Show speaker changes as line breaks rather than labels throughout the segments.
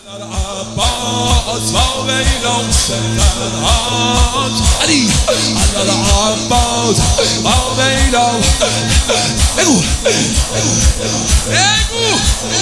عباس و ویلا سترهات علی عباس و ویلا بگو بگو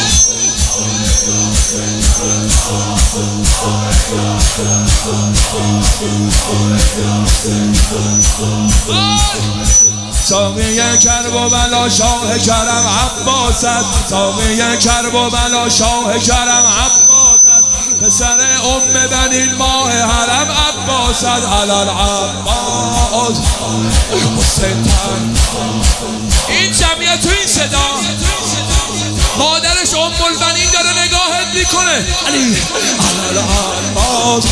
ساقی کرب و بلا شاه کرم عباس است ساقی کرب و بلا شاه کرم عباس است پسر بنی ماه حرم عباس است علال عباس این جمعیت تو این صدا مادرش البنین داره نگاهت میکنه علی علال عباس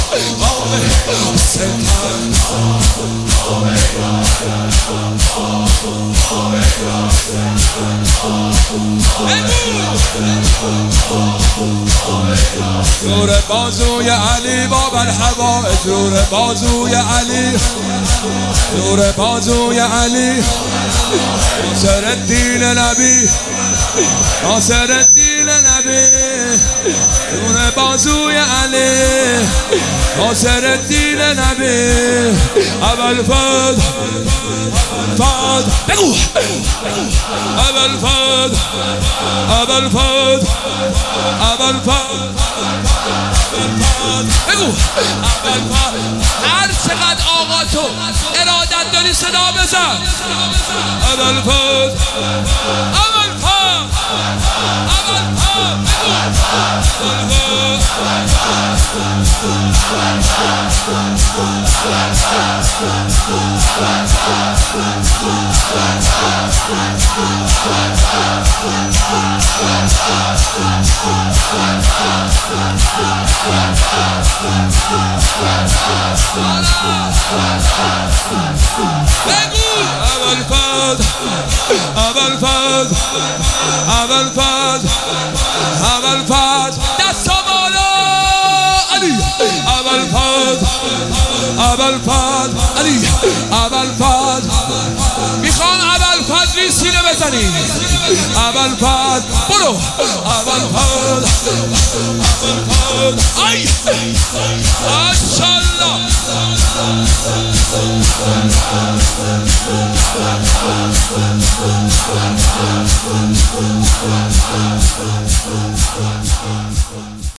زور بازوی علی باب الهوا زور بازوی علی زور بازوی علی ناصر الدین نبی ناصر الدین نبی زور بازوی علی ناصر الدین نبی ابوالفضل فضل بگو ابوالفضل ابوالفضل ابوالفضل بگو هر چقدر آقا تو ارادت داری صدا بزن ابوالفضل ابوالفضل ابوالفضل ابوالفضل ابوالفضل دست بالا علی ابوالفضل ابوالفضل علی ابوالفضل میخوام ابوالفضل سینه بزنی ابوالفضل برو ابوالفضل ای ماشاءالله